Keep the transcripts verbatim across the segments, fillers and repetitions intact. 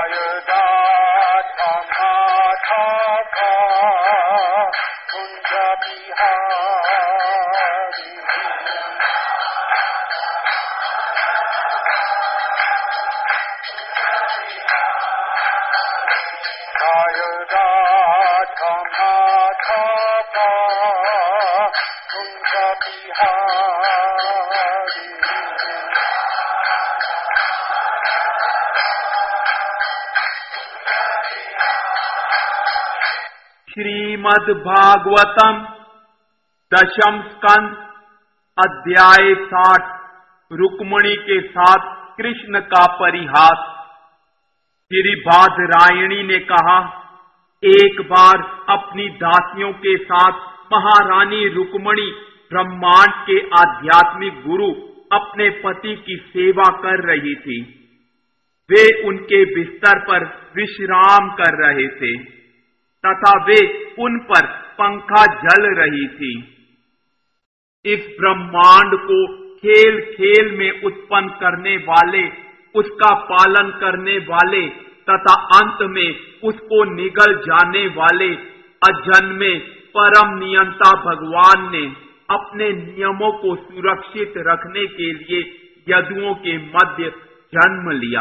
श्रीमद् भागवतम दशम स्कंद अध्याय साठ। रुक्मिणी के साथ कृष्ण का परिहास। श्री बादरायणी ने कहा, एक बार अपनी दासियों के साथ महारानी रुक्मिणी ब्रह्मांड के आध्यात्मिक गुरु अपने पति की सेवा कर रही थी। वे उनके बिस्तर पर विश्राम कर रहे थे तथा वे उन पर पंखा झल रही थी। इस ब्रह्मांड को खेल खेल में उत्पन्न करने वाले, उसका पालन करने वाले तथा अंत में उसको निगल जाने वाले अजन्मे परम नियंता भगवान ने अपने नियमों को सुरक्षित रखने के लिए यदुओं के मध्य जन्म लिया।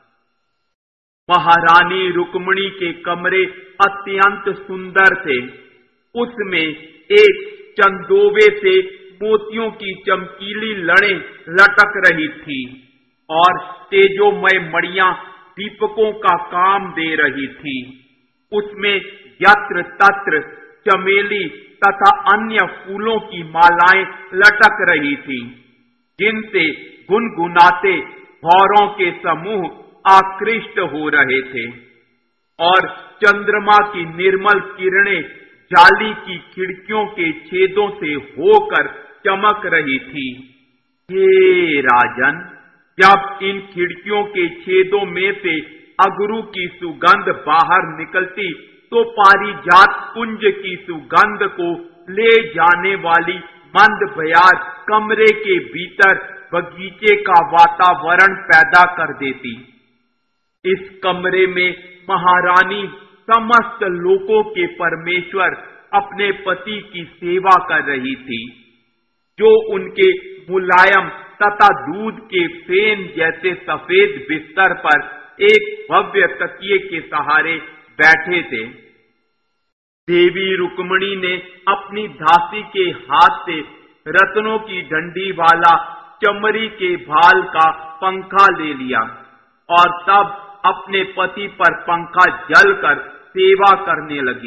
महारानी रुक्मिणी के कमरे अत्यंत सुंदर थे। उसमें एक चंदोवे से मोतियों की चमकीली लड़ें लटक रही थी और तेजोमय मणियां दीपकों का काम दे रही थी। उसमें यत्र तत्र चमेली तथा अन्य फूलों की मालाएं लटक रही थी, जिनसे गुनगुनाते भौरों के समूह आकृष्ट हो रहे थे और चंद्रमा की निर्मल किरणें जाली की खिड़कियों के छेदों से होकर चमक रही थी। हे राजन, जब इन खिड़कियों के छेदों में से अगरू की सुगंध बाहर निकलती तो पारिजात कुंज की सुगंध को ले जाने वाली मंद बयार कमरे के भीतर बगीचे का वातावरण पैदा कर देती। इस कमरे में महारानी समस्त लोकों के परमेश्वर अपने पति की सेवा कर रही थी, जो उनके मुलायम तथा दूध के फेन जैसे सफेद बिस्तर पर एक भव्य तकिए के सहारे बैठे थे। देवी रुक्मिणी ने अपनी दासी के हाथ से रत्नों की डंडी वाला चमड़ी के भाल का पंखा ले लिया और तब अपने पति पर पंखा जलकर सेवा करने लगी।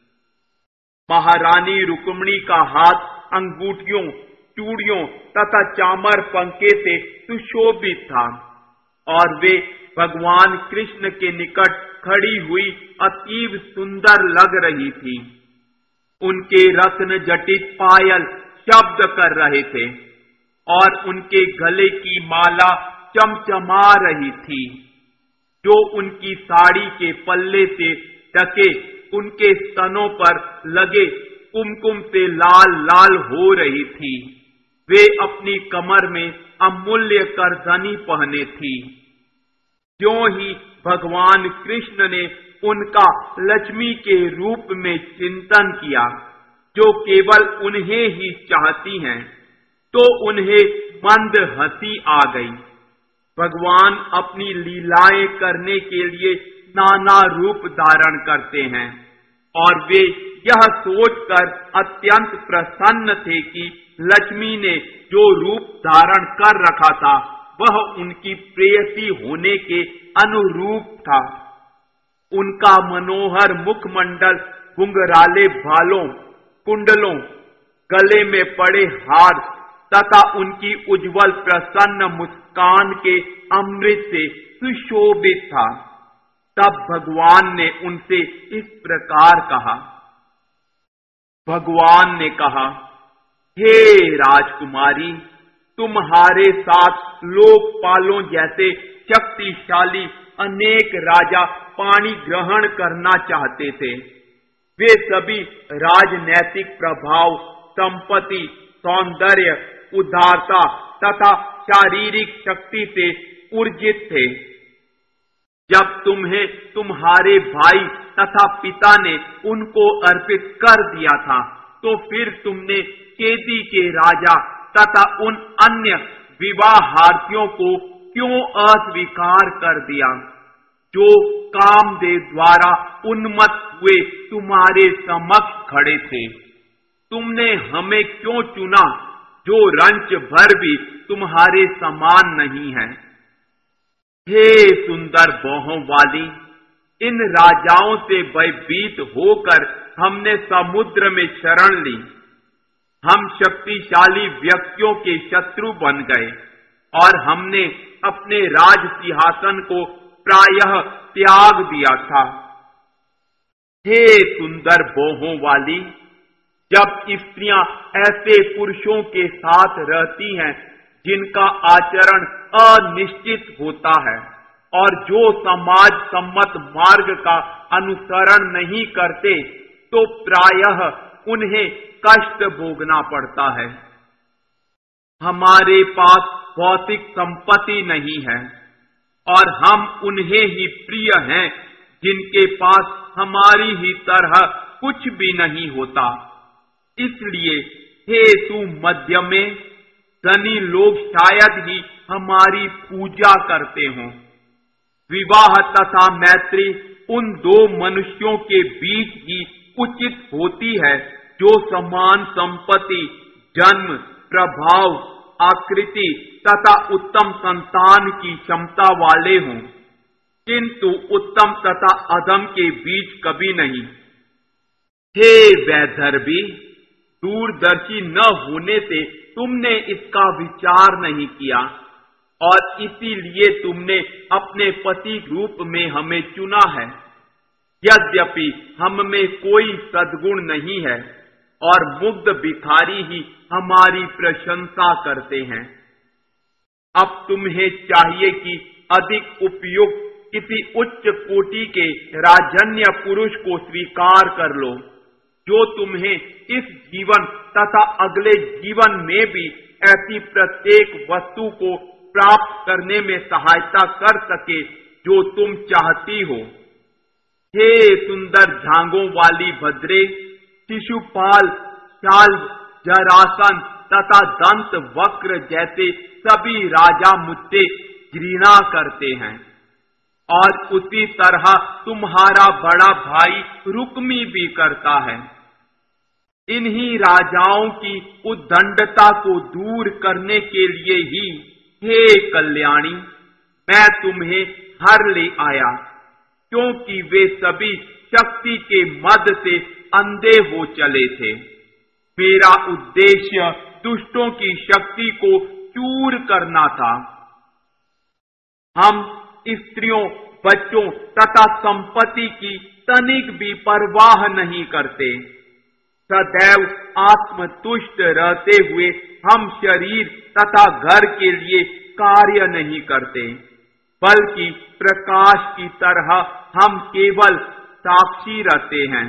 महारानी रुक्मिणी का हाथ अंगूठियों, चूड़ियों तथा चामर पंखे से सुशोभित था और वे भगवान कृष्ण के निकट खड़ी हुई अतीव सुंदर लग रही थी। उनके रत्न जटित पायल शब्द कर रहे थे और उनके गले की माला चमचमा रही थी, जो उनकी साड़ी के पल्ले से ढके उनके स्तनों पर लगे कुमकुम से लाल लाल हो रही थी। वे अपनी कमर में अमूल्य करधनी पहने थी। ज्यों ही भगवान कृष्ण ने उनका लक्ष्मी के रूप में चिंतन किया, जो केवल उन्हें ही चाहती हैं, तो उन्हें मंद हंसी आ गई। भगवान अपनी लीलाएं करने के लिए नाना रूप धारण करते हैं और वे यह सोचकर अत्यंत प्रसन्न थे कि लक्ष्मी ने जो रूप धारण कर रखा था वह उनकी प्रेयसी होने के अनुरूप था। उनका मनोहर मुखमंडल घुंघराले भालों, कुंडलों, गले में पड़े हार तथा उनकी उज्जवल प्रसन्न मुस्कान के अमृत से सुशोभित था। तब भगवान ने उनसे इस प्रकार कहा। भगवान ने कहा, हे राजकुमारी, तुम्हारे साथ लोकपालों जैसे शक्तिशाली अनेक राजा पानी ग्रहण करना चाहते थे। वे सभी राजनैतिक प्रभाव, संपत्ति, सौंदर्य, उदारता तथा शारीरिक शक्ति से ऊर्जित थे। जब तुम्हें तुम्हारे भाई तथा पिता ने उनको अर्पित कर दिया था, तो फिर तुमने केदी के राजा तथा उन अन्य विवाहार्थियों को क्यों अस्वीकार कर दिया, जो कामदेव द्वारा उन्मत्त हुए तुम्हारे समक्ष खड़े थे? तुमने हमें क्यों चुना, जो रंच भर भी तुम्हारे समान नहीं है? हे सुंदर बाहों वाली, इन राजाओं से भयभीत होकर हमने समुद्र में शरण ली। हम शक्तिशाली व्यक्तियों के शत्रु बन गए और हमने अपने राज सिंहासन को प्रायः त्याग दिया था। हे सुंदर बाहों वाली, जब स्त्रियां ऐसे पुरुषों के साथ रहती हैं जिनका आचरण अनिश्चित होता है और जो समाज सम्मत मार्ग का अनुसरण नहीं करते, तो प्रायः उन्हें कष्ट भोगना पड़ता है। हमारे पास भौतिक संपत्ति नहीं है और हम उन्हें ही प्रिय हैं जिनके पास हमारी ही तरह कुछ भी नहीं होता। इसलिए हे सुमध्य में, धनी लोग शायद ही हमारी पूजा करते हों। विवाह तथा मैत्री उन दो मनुष्यों के बीच ही उचित होती है जो समान संपत्ति, जन्म, प्रभाव, आकृति तथा उत्तम संतान की क्षमता वाले हों, किंतु उत्तम तथा अधम के बीच कभी नहीं। हे वैधर्भी, दूरदर्शी न होने से तुमने इसका विचार नहीं किया और इसीलिए तुमने अपने पति रूप में हमें चुना है। यद्यपि हम में कोई सद्गुण नहीं है और मुग्ध भिखारी ही हमारी प्रशंसा करते हैं। अब तुम्हें चाहिए कि अधिक उपयुक्त किसी उच्च कोटि के राजन्य पुरुष को स्वीकार कर लो, जो तुम्हें इस जीवन तथा अगले जीवन में भी ऐसी प्रत्येक वस्तु को प्राप्त करने में सहायता कर सके जो तुम चाहती हो। हे सुंदर झांगों वाली भद्रे, शिशुपाल, शाल्व, जरासन तथा दंत वक्र जैसे सभी राजा मुझसे घृणा करते हैं और उसी तरह तुम्हारा बड़ा भाई रुक्मी भी करता है। इन्हीं राजाओं की उद्दंडता को दूर करने के लिए ही, हे कल्याणी, मैं तुम्हें हर ले आया, क्योंकि वे सभी शक्ति के मद से अंधे हो चले थे। मेरा उद्देश्य दुष्टों की शक्ति को चूर करना था। हम स्त्रियों, बच्चों तथा संपत्ति की तनिक भी परवाह नहीं करते। सदैव आत्मतुष्ट रहते हुए हम शरीर तथा घर के लिए कार्य नहीं करते, बल्कि प्रकाश की तरह हम केवल साक्षी रहते हैं।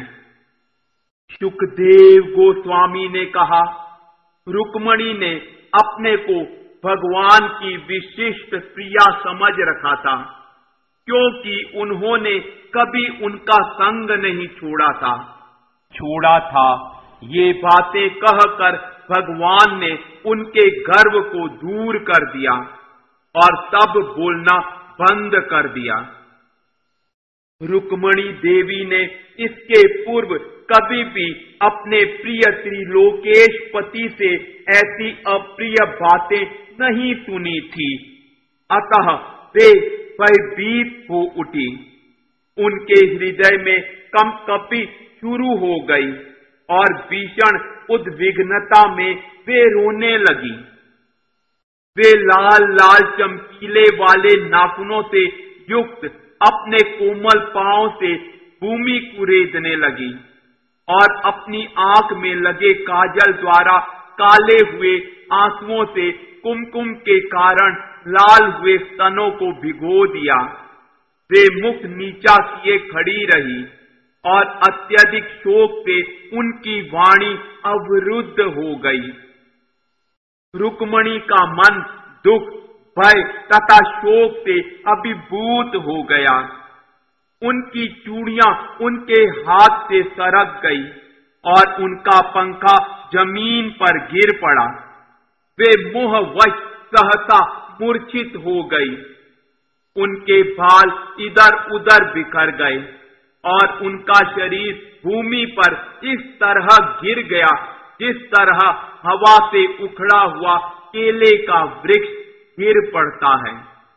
सुखदेव गोस्वामी ने कहा, रुक्मणी ने अपने को भगवान की विशिष्ट प्रिया समझ रखा था, क्योंकि उन्होंने कभी उनका संग नहीं छोड़ा था छोड़ा था ये बातें कहकर भगवान ने उनके गर्व को दूर कर दिया और तब बोलना बंद कर दिया। रुक्मणी देवी ने इसके पूर्व कभी भी अपने प्रिय त्रिलोकेश पति से ऐसी अप्रिय बातें नहीं सुनी थी, अतः वे भयभीत हो उठी। उनके हृदय में कंपकपी शुरू हो गई और भीषण उद्विग्नता में वे रोने लगी। वे लाल लाल चमकीले वाले नाखूनों से युक्त अपने कोमल पांव से भूमि कुरेदने लगी और अपनी आंख में लगे काजल द्वारा काले हुए आंसुओं से कुमकुम के कारण लाल हुए स्तनों को भिगो दिया। वे मुख नीचा किए खड़ी रही और अत्यधिक शोक से उनकी वाणी अवरुद्ध हो गई। रुक्मणी का मन दुख, भय तथा शोक से अभिभूत हो गया। उनकी चूड़ियां उनके हाथ से सरक गई और उनका पंखा जमीन पर गिर पड़ा। वे मोहवश सहसा मूर्छित हो गई। उनके बाल इधर उधर बिखर गए और उनका शरीर भूमि पर इस तरह गिर गया जिस तरह हवा से उखड़ा हुआ केले का वृक्ष गिर पड़ता है।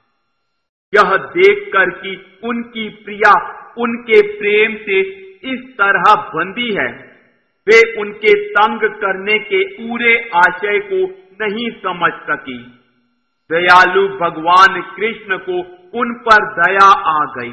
यह देखकर कि उनकी प्रिया उनके प्रेम से इस तरह बंधी है, वे उनके तंग करने के पूरे आशय को नहीं समझ सकी। दयालु भगवान कृष्ण को उन पर दया आ गई।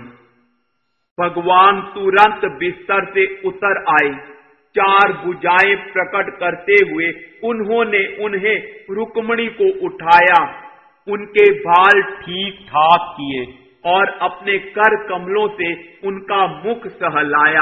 भगवान तुरंत बिस्तर से उतर आए। चार भुजाएं प्रकट करते हुए उन्होंने उन्हें रुक्मिणी को उठाया, उनके बाल ठीक ठाक किए और अपने कर कमलों से उनका मुख सहलाया।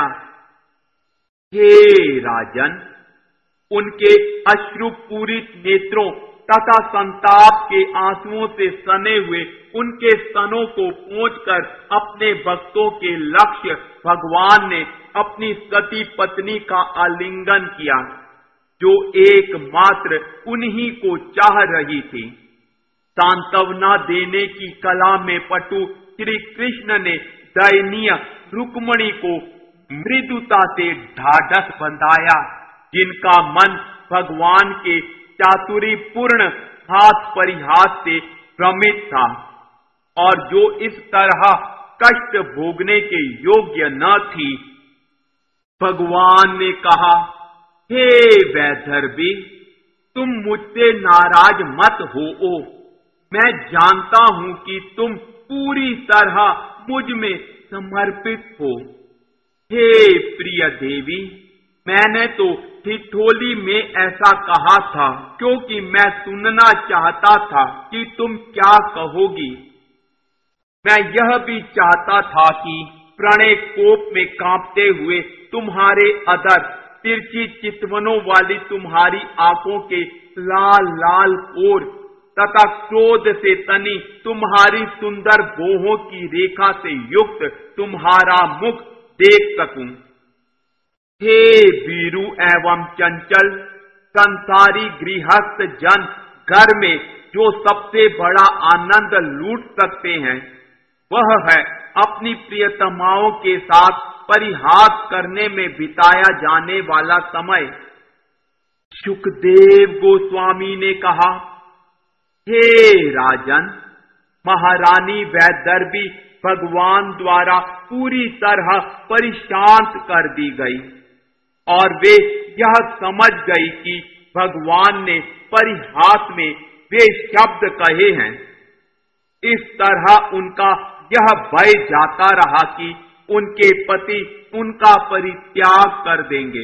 हे राजन, उनके अश्रुपूरित नेत्रों तथा संताप के आंसुओं से सने हुए उनके स्तनों को पोंछकर अपने भक्तों के लक्ष्य भगवान ने अपनी सती पत्नी का आलिंगन किया, जो एकमात्र उन्हीं को चाह रही थी। सांत्वना देने की कला में पटु श्री कृष्ण ने दयनीय रुक्मिणी को मृदुता से ढाढ़स बंधाया, जिनका मन भगवान के चातुरीपूर्ण हाथ परिहास से भ्रमित था और जो इस तरह कष्ट भोगने के योग्य न थी। भगवान ने कहा, हे वैदर्भी, तुम मुझसे नाराज मत हो। मैं जानता हूं कि तुम पूरी तरह मुझ में समर्पित हो। हे प्रिय देवी, मैंने तो ठिठोली में ऐसा कहा था क्योंकि मैं सुनना चाहता था कि तुम क्या कहोगी। मैं यह भी चाहता था कि प्रणय कोप में कांपते हुए तुम्हारे अधर, तिरछी चितवनों वाली तुम्हारी आंखों के लाल लाल कोर तथा क्रोध से तनी तुम्हारी सुंदर भौहों की रेखा से युक्त तुम्हारा मुख देख सकूं। हे वीरू एवं चंचल संसारी गृहस्थ जन, घर में जो सबसे बड़ा आनंद लूट सकते हैं वह है अपनी प्रियतमाओं के साथ परिहास करने में बिताया जाने वाला समय। शुकदेव गोस्वामी ने कहा, हे राजन, महारानी वैदर्भी भगवान द्वारा पूरी तरह परिशांत कर दी गई और वे यह समझ गई कि भगवान ने परिहास में वे शब्द कहे हैं। इस तरह उनका यह भय जाता रहा कि उनके पति उनका परित्याग कर देंगे।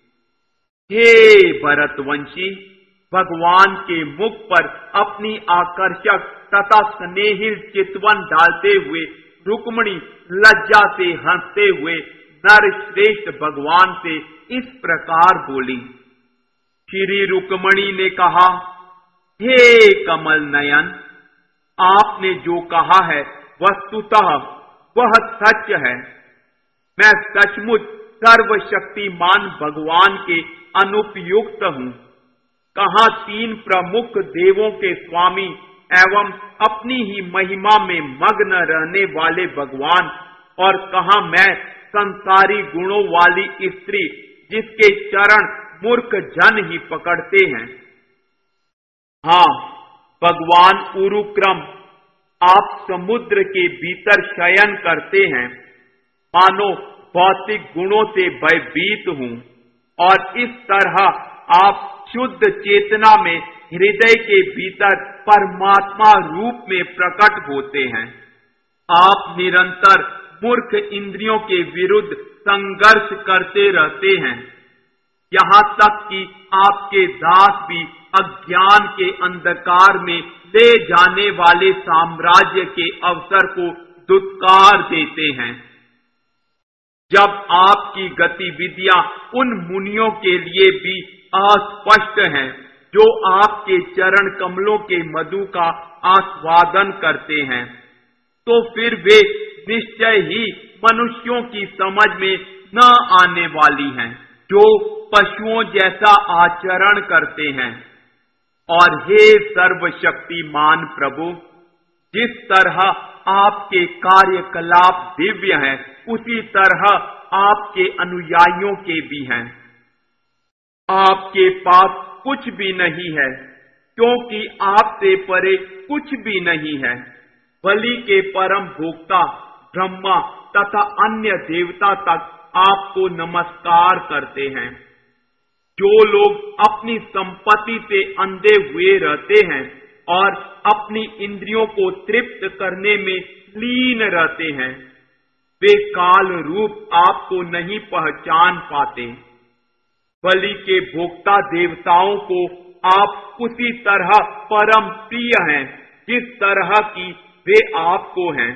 हे भरतवंशी, भगवान के मुख पर अपनी आकर्षक तथा स्नेहिल चितवन डालते हुए रुक्मिणी लज्जा से हंसते हुए नर श्रेष्ठ भगवान से इस प्रकार बोली। श्री रुक्मिणी ने कहा, हे कमल नयन, आपने जो कहा है वस्तुतः वह सच है। मैं सचमुच सर्वशक्तिमान भगवान के अनुपयुक्त हूँ। कहाँ तीन प्रमुख देवों के स्वामी एवं अपनी ही महिमा में मग्न रहने वाले भगवान, और कहाँ मैं संसारी गुणों वाली स्त्री जिसके चरण मूर्ख जन ही पकड़ते हैं। हाँ, भगवान उरुक्रम, आप समुद्र के भीतर शयन करते हैं, मानो भौतिक गुणों से भयभीत हूँ, और इस तरह आप शुद्ध चेतना में हृदय के भीतर परमात्मा रूप में प्रकट होते हैं। आप निरंतर मूर्ख इंद्रियों के विरुद्ध संघर्ष करते रहते हैं, यहाँ तक कि आपके दास भी अज्ञान के अंधकार में ले जाने वाले साम्राज्य के अवसर को दुत्कार देते हैं। जब आपकी गतिविधियां उन मुनियों के लिए भी अस्पष्ट हैं, जो आपके चरण कमलों के मधु का आस्वादन करते हैं, तो फिर वे निश्चय ही मनुष्यों की समझ में न आने वाली हैं, जो पशुओं जैसा आचरण करते हैं। और हे सर्वशक्तिमान प्रभु, जिस तरह आपके कार्यकलाप दिव्य हैं, उसी तरह आपके अनुयायियों के भी हैं। आपके पास कुछ भी नहीं है, क्योंकि आपसे परे कुछ भी नहीं है। बलि के परम भोक्ता ब्रह्मा तथा अन्य देवता तक आपको नमस्कार करते हैं। जो लोग अपनी संपत्ति से अंधे हुए रहते हैं और अपनी इंद्रियों को तृप्त करने में लीन रहते हैं, वे काल रूप आपको नहीं पहचान पाते। बलि के भोक्ता देवताओं को आप उसी तरह परम प्रिय हैं, जिस तरह की वे आपको हैं।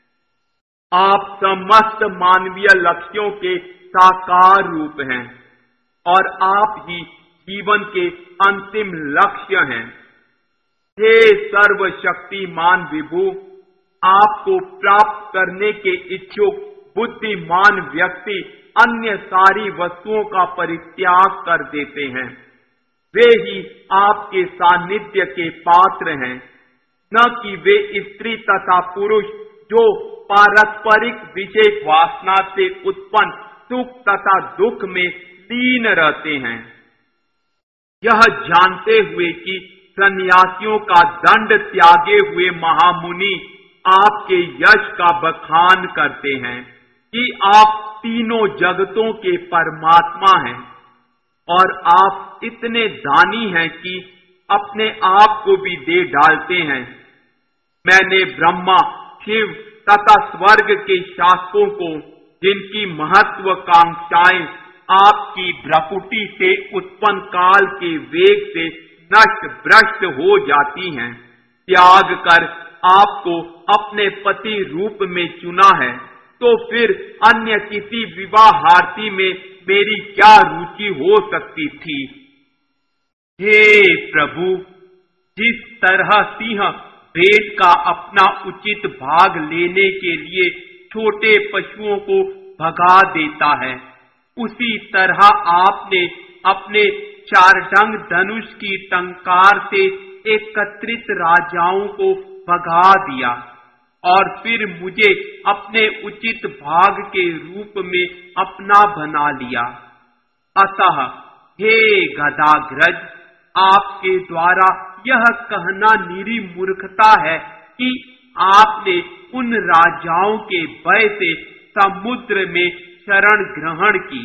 आप समस्त मानवीय लक्ष्यों के साकार रूप हैं और आप ही जीवन के अंतिम लक्ष्य हैं। हे सर्वशक्तिमान विभु, आपको प्राप्त करने के इच्छुक बुद्धिमान व्यक्ति अन्य सारी वस्तुओं का परित्याग कर देते हैं। वे ही आपके सानिध्य के पात्र हैं, न कि वे स्त्री तथा पुरुष जो पारस्परिक विषय वासना से उत्पन्न सुख तथा दुख में लीन रहते हैं। यह जानते हुए कि सन्यासियों का दंड त्यागे हुए महामुनि आपके यश का बखान करते हैं कि आप तीनों जगतों के परमात्मा हैं और आप इतने दानी हैं कि अपने आप को भी दे डालते हैं। मैंने ब्रह्मा, शिव तथा स्वर्ग के शासकों को, जिनकी महत्वाकांक्षाएं आपकी भ्रकुटी से उत्पन्न काल के वेग से नष्ट भ्रष्ट हो जाती हैं, त्याग कर आपको अपने पति रूप में चुना है, तो फिर अन्य किसी विवाहार्थी में मेरी क्या रुचि हो सकती थी। हे प्रभु, जिस तरह सिंह भेड़ का अपना उचित भाग लेने के लिए छोटे पशुओं को भगा देता है, उसी तरह आपने अपने चारडंग धनुष की टंकार से एकत्रित राजाओं को भगा दिया और फिर मुझे अपने उचित भाग के रूप में अपना बना लिया। अतः हे गदाग्रज, आपके द्वारा यह कहना निरी मूर्खता है कि आपने उन राजाओं के भय से समुद्र में शरण ग्रहण की।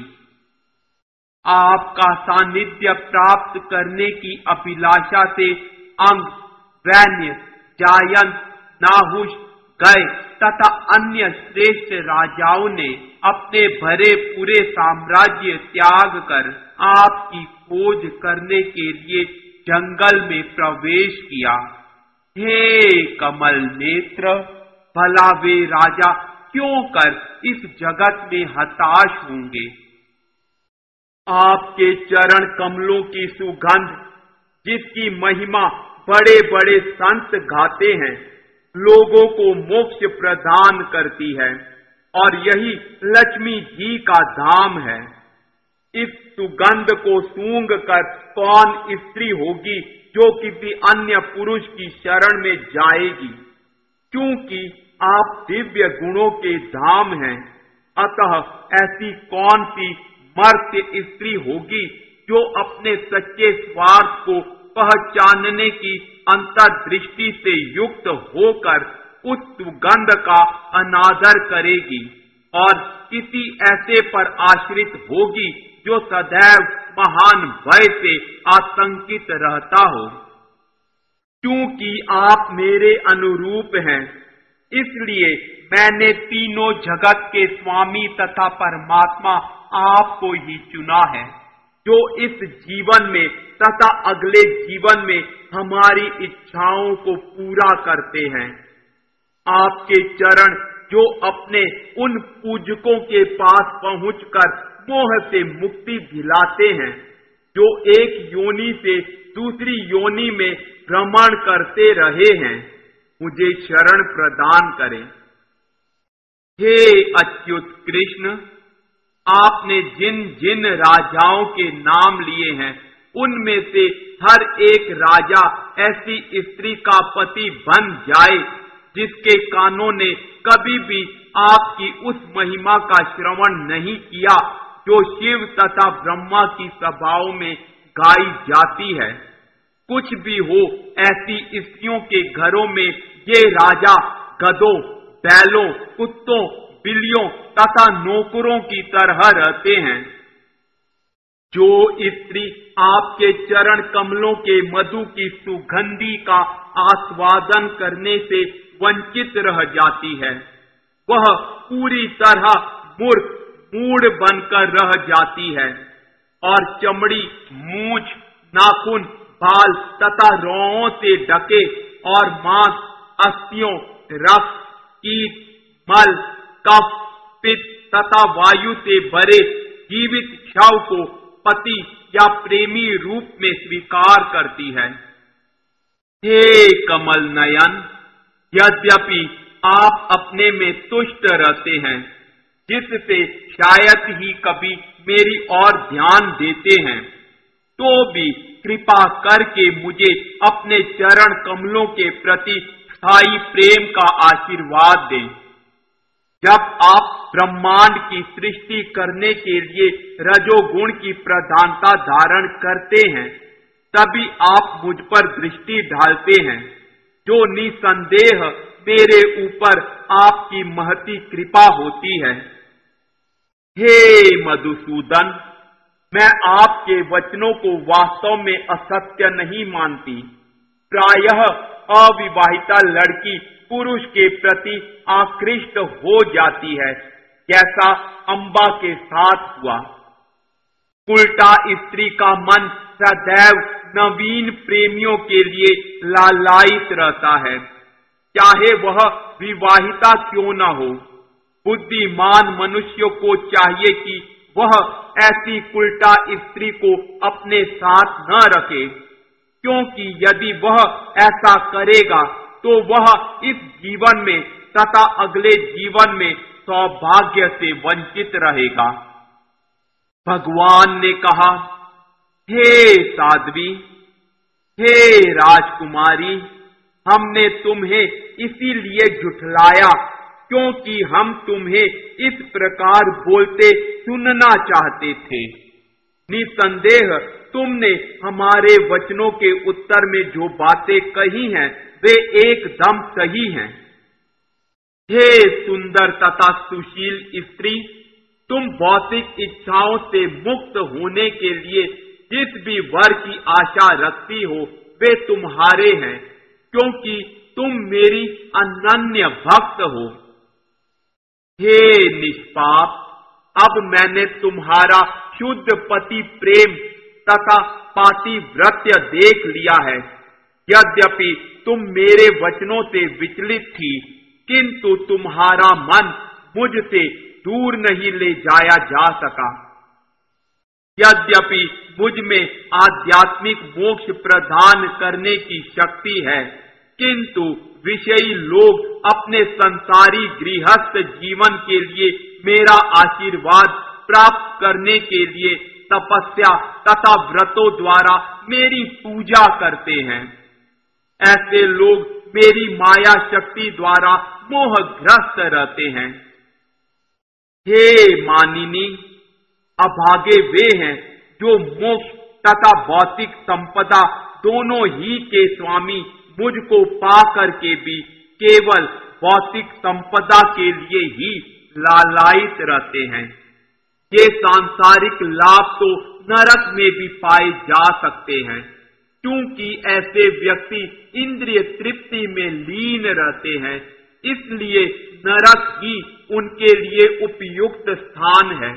आपका सानिध्य प्राप्त करने की अभिलाषा से अंग, वैन्य, जायंत, नाहुष, गय तथा अन्य श्रेष्ठ राजाओं ने अपने भरे पूरे साम्राज्य त्याग कर आपकी खोज करने के लिए जंगल में प्रवेश किया। हे कमल नेत्र, भला वे राजा क्यों कर इस जगत में हताश होंगे। आपके चरण कमलों की सुगंध, जिसकी महिमा बड़े बड़े संत गाते हैं, लोगों को मोक्ष प्रदान करती है और यही लक्ष्मी जी का धाम है। इस सुगंध को सूंघ कर कौन स्त्री होगी जो किसी अन्य पुरुष की शरण में जाएगी। क्योंकि आप दिव्य गुणों के धाम हैं, अतः ऐसी कौन सी मर्त्य स्त्री होगी जो अपने सच्चे स्वार्थ को पहचानने की अंतर्दृष्टि से युक्त होकर उस सुगंध का अनादर करेगी और किसी ऐसे पर आश्रित होगी जो सदैव महान भय से आतंकित रहता हो। क्योंकि आप मेरे अनुरूप हैं, इसलिए मैंने तीनों जगत के स्वामी तथा परमात्मा आपको ही चुना है, जो इस जीवन में तथा अगले जीवन में हमारी इच्छाओं को पूरा करते हैं। आपके चरण जो अपने उन पूजकों के पास पहुंचकर मोह से मुक्ति दिलाते हैं, जो एक योनि से दूसरी योनि में भ्रमण करते रहे हैं, मुझे शरण प्रदान करें। हे अच्युत कृष्ण, आपने जिन जिन राजाओं के नाम लिए हैं, उनमें से हर एक राजा ऐसी स्त्री का पति बन जाए जिसके कानों ने कभी भी आपकी उस महिमा का श्रवण नहीं किया जो शिव तथा ब्रह्मा की सभाओं में गाई जाती है। कुछ भी हो, ऐसी स्त्रियों के घरों में ये राजा गधों, बैलों, कुत्तों, बिल्लियों तथा नौकरों की तरह रहते हैं। जो स्त्री आपके चरण कमलों के मधु की सुगंधी का आस्वादन करने से वंचित रह जाती है, वह पूरी तरह मूर्ख मूढ़ बनकर रह जाती है और चमड़ी, मूंछ, नाखून, बाल तथा रोओं से ढके और मांस, अस्थियों, रक्त, कीट, मल, कफ, पित्त तथा वायु से भरे जीवित शव को पति या प्रेमी रूप में स्वीकार करती है। हे कमल नयन, यद्यपि आप अपने में तुष्ट रहते हैं, जिससे शायद ही कभी मेरी ओर ध्यान देते हैं, तो भी कृपा करके मुझे अपने चरण कमलों के प्रति स्थायी प्रेम का आशीर्वाद दें। जब आप ब्रह्मांड की सृष्टि करने के लिए रजोगुण की प्रधानता धारण करते हैं, तभी आप मुझ पर दृष्टि डालते हैं, जो निसंदेह मेरे ऊपर आपकी महती कृपा होती है। हे मधुसूदन, मैं आपके वचनों को वास्तव में असत्य नहीं मानती। प्रायः अविवाहिता लड़की पुरुष के प्रति आकृष्ट हो जाती है, जैसा अंबा के साथ हुआ। उल्टा स्त्री का मन सदैव नवीन प्रेमियों के लिए लालायित रहता है, चाहे वह विवाहिता क्यों न हो। बुद्धिमान मनुष्य को चाहिए कि वह ऐसी उल्टा स्त्री को अपने साथ न रखे, क्योंकि यदि वह ऐसा करेगा तो वह इस जीवन में तथा अगले जीवन में सौभाग्य से वंचित रहेगा। भगवान ने कहा, हे साध्वी, हे राजकुमारी, हमने तुम्हें इसीलिए झुठलाया क्योंकि हम तुम्हें इस प्रकार बोलते सुनना चाहते थे। निसंदेह तुमने हमारे वचनों के उत्तर में जो बातें कही हैं, वे एकदम सही हैं। हे सुंदर तथा सुशील स्त्री, तुम भौतिक इच्छाओं से मुक्त होने के लिए जिस भी वर की आशा रखती हो, वे तुम्हारे हैं, क्योंकि तुम मेरी अनन्य भक्त हो। हे निष्पाप, अब मैंने तुम्हारा शुद्ध पति प्रेम तथा पातिव्रत्य देख लिया है। यद्यपि तुम मेरे वचनों से विचलित थी, किंतु तुम्हारा मन मुझसे दूर नहीं ले जाया जा सका। यद्यपि मुझ में आध्यात्मिक मोक्ष प्रदान करने की शक्ति है, किंतु विषयी लोग अपने संसारी गृहस्थ जीवन के लिए मेरा आशीर्वाद प्राप्त करने के लिए तपस्या तथा व्रतों द्वारा मेरी पूजा करते हैं। ऐसे लोग मेरी माया शक्ति द्वारा मोहग्रस्त रहते हैं। हे मानिनी, अभागे वे हैं जो मोक्ष तथा भौतिक संपदा दोनों ही के स्वामी मुझको पा करके भी केवल भौतिक संपदा के लिए ही लालायित रहते हैं। ये सांसारिक लाभ तो नरक में भी पाए जा सकते हैं, क्योंकि ऐसे व्यक्ति इंद्रिय तृप्ति में लीन रहते हैं, इसलिए नरक ही उनके लिए उपयुक्त स्थान है।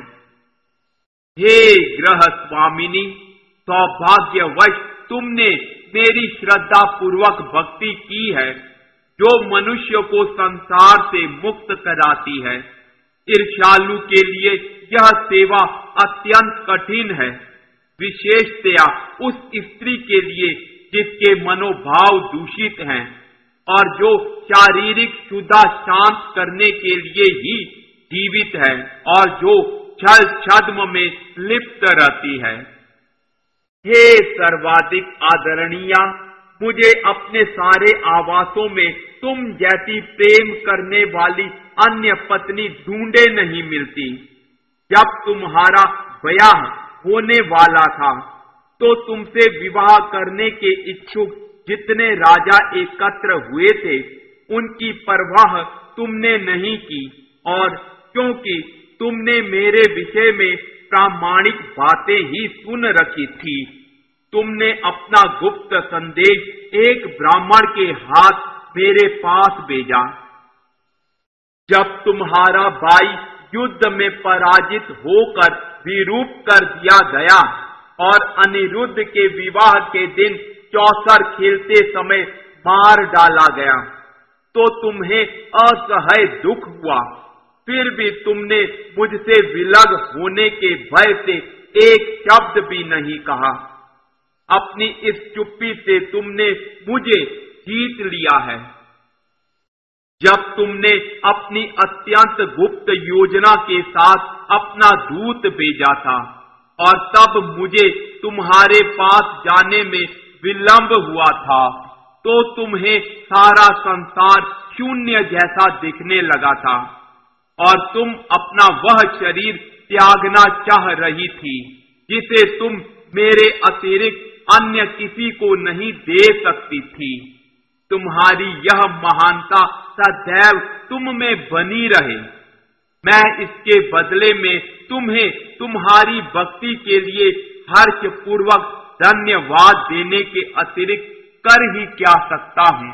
हे ग्रह स्वामिनी, सौभाग्यवश तुमने मेरी श्रद्धा पूर्वक भक्ति की है, जो मनुष्य को संसार से मुक्त कराती है। ईर्ष्यालु के लिए यह सेवा अत्यंत कठिन है, विशेषतया उस स्त्री के लिए जिसके मनोभाव दूषित हैं और जो शारीरिक क्षुधा शांत करने के लिए ही जीवित है और जो छल छद्म में लिप्त रहती है। हे सर्वाधिक आदरणीय, मुझे अपने सारे आवासों में तुम जैसी प्रेम करने वाली अन्य पत्नी ढूंढे नहीं मिलती। जब तुम्हारा ब्याह होने वाला था तो तुमसे विवाह करने के इच्छुक जितने राजा एकत्र हुए थे उनकी परवाह तुमने नहीं की, और क्योंकि तुमने मेरे विषय में प्रामाणिक बातें ही सुन रखी थी, तुमने अपना गुप्त संदेश एक ब्राह्मण के हाथ मेरे पास भेजा। जब तुम्हारा भाई युद्ध में पराजित होकर विरूप कर दिया गया और अनिरुद्ध के विवाह के दिन चौसर खेलते समय मार डाला गया, तो तुम्हें असह्य दुख हुआ। फिर भी तुमने मुझसे विलग होने के भय से एक शब्द भी नहीं कहा। अपनी इस चुप्पी से तुमने मुझे जीत लिया है। जब तुमने अपनी अत्यंत गुप्त योजना के साथ अपना दूत भेजा था और तब मुझे तुम्हारे पास जाने में विलंब हुआ था, तो तुम्हें सारा संसार शून्य जैसा दिखने लगा था और तुम अपना वह शरीर त्यागना चाह रही थी जिसे तुम मेरे अतिरिक्त अन्य किसी को नहीं दे सकती थी। तुम्हारी यह महानता सदैव तुम में बनी रहे। मैं इसके बदले में तुम्हें तुम्हारी भक्ति के लिए हर्षपूर्वक धन्यवाद देने के अतिरिक्त कर ही क्या सकता हूँ।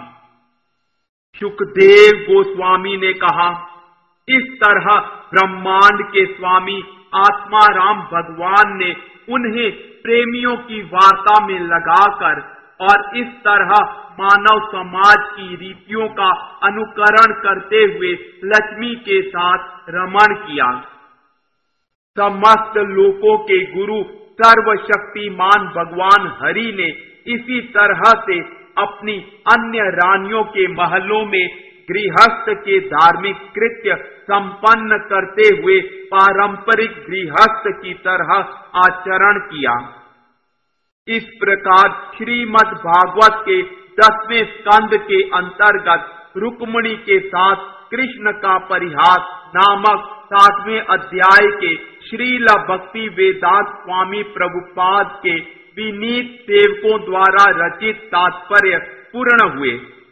सुखदेव गोस्वामी ने कहा, इस तरह ब्रह्मांड के स्वामी आत्माराम भगवान ने उन्हें प्रेमियों की वार्ता में लगाकर और इस तरह मानव समाज की रीतियों का अनुकरण करते हुए लक्ष्मी के साथ रमण किया। समस्त लोकों के गुरु सर्वशक्तिमान भगवान हरि ने इसी तरह से अपनी अन्य रानियों के महलों में गृहस्थ के धार्मिक कृत्य संपन्न करते हुए पारंपरिक गृहस्थ की तरह आचरण किया। इस प्रकार श्रीमद् भागवत के दसवें स्कंद के अंतर्गत रुक्मिणी के साथ कृष्ण का परिहास नामक सातवें अध्याय के श्रील भक्ति वेदांत स्वामी प्रभुपाद के विनीत सेवकों द्वारा रचित तात्पर्य पूर्ण हुए।